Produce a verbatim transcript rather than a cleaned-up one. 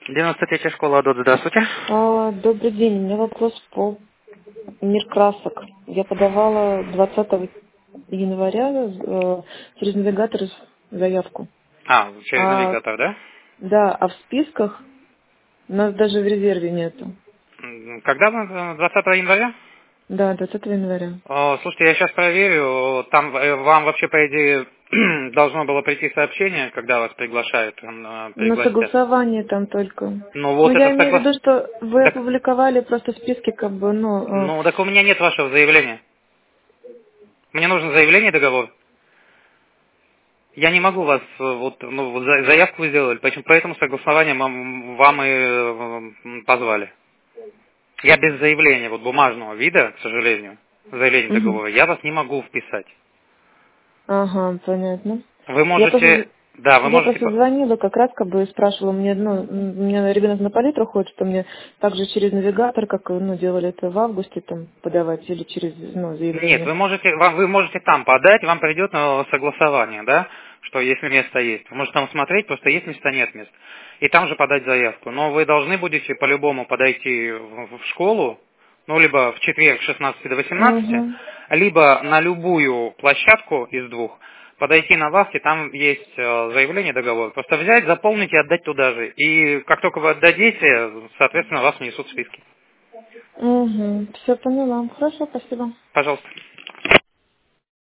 девяносто третья школа АДОТ, здравствуйте. А, добрый день, у меня вопрос по мир красок. Я подавала двадцатого января э, через навигатор заявку. А, через А, навигатор, да? да, а в списках нас даже в резерве нету. М, Когда вы? двадцатого января? Да, двадцатого января. О, слушайте, я сейчас проверю. Там э, вам вообще, по идее, должно было прийти сообщение, когда вас приглашают, э, Но пригласят. согласование там только. Ну Ну, вот я это имею в соглас... виду, что вы Так, опубликовали просто списки, как бы, ну... э, ну, так у меня нет вашего заявления. Мне нужно заявление и договор. Я не могу вас, э, вот, ну, вот за- заявку вы сделали, поэтому, поэтому согласование вам, вам и э, позвали. Я без заявления, вот бумажного вида, к сожалению, заявление мгм. договора, я вас не могу вписать. Ага, понятно. Вы Я просто можете, да, вы Я можете, просто по- звонила, как раз как бы и спрашивала, мне, ну, м, у меня ребенок на палитру ходит, что мне также через навигатор, как, ну, делали это в августе, там, подавать, или через, ну, нет, заявление. вы можете, вам- вы можете там подать, вам придет на согласование, да, что если место есть. Вы можете там смотреть, просто есть места, нет мест. И там же подать заявку. Но вы должны будете по-любому подойти в в школу, ну, либо в четверг с шестнадцати до восемнадцати, Угу. либо на любую площадку из двух, подойти на вас, и там есть э, заявление, договор. Просто взять, заполнить и отдать туда же. И как только вы отдадите, соответственно, вас внесут в списки. Угу. Все поняла. Хорошо, спасибо. Пожалуйста.